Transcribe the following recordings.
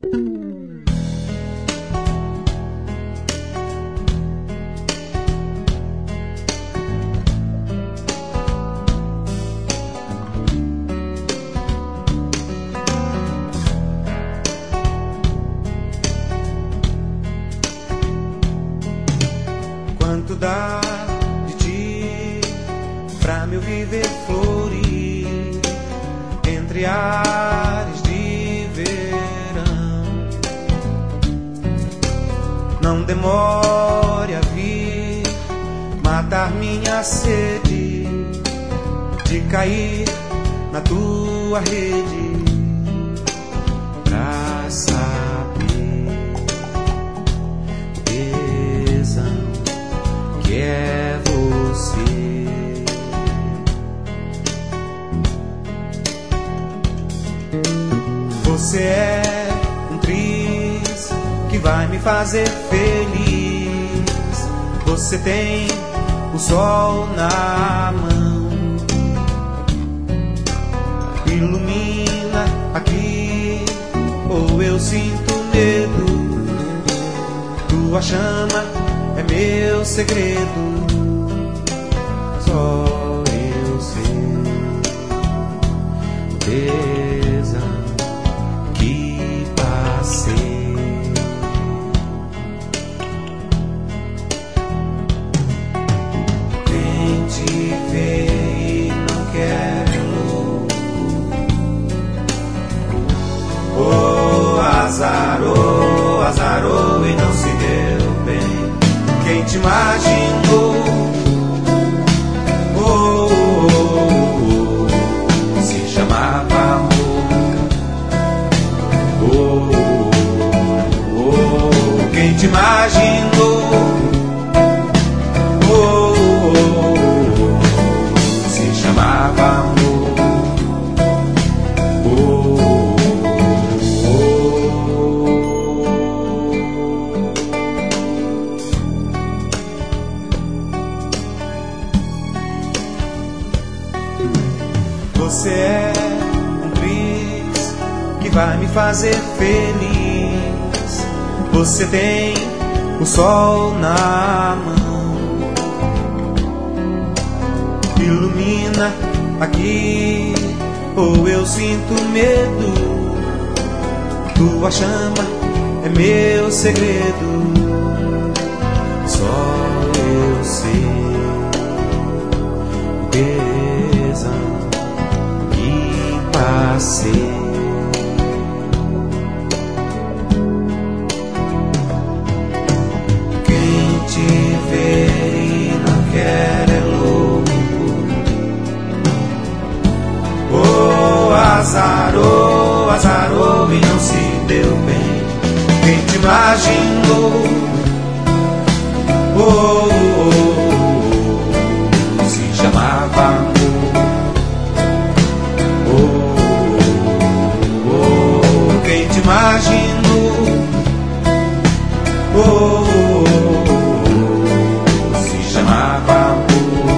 Quanto dá de ti pra meu viver florir entre ares de verão? Não demore a vir matar minha sede de cair na tua rede pra saber o tesão que é você. Você é um triz que vai me fazer feliz. Você tem o sol na mão, ilumina aqui, ou eu sinto medo. Tua chama é meu segredo, só eu sei o tesão que passei. Quem te vê e não quer é louco, oh, azarou e não se deu bem. Quem te imaginou, oh, oh, oh, se chamava amor, oh, oh, oh. Quem te imaginou, oh, oh, oh, se chamava amor, oh, oh. Você é um triz que vai me fazer feliz. Você tem o sol na mão, ilumina aqui, ou eu sinto medo. Tua chama é meu segredo, só eu sei o tesão passei. Quem te vê e não quer é louco, oh, azarou e não se deu bem. Quem te imaginou, oh, oh, oh, se chamava amor, imagino, oh, oh, oh, se chamava amor,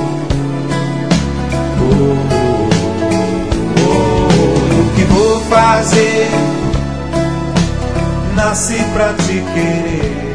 oh, oh, oh, o que vou fazer? Nasci pra te querer.